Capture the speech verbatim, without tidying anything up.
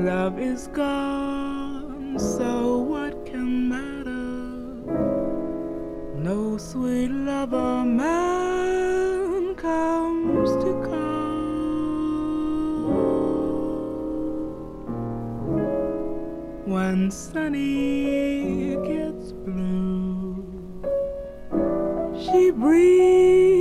Love is gone, so what can matter? No sweet lover man comes to call. When sunny gets blue, she breathes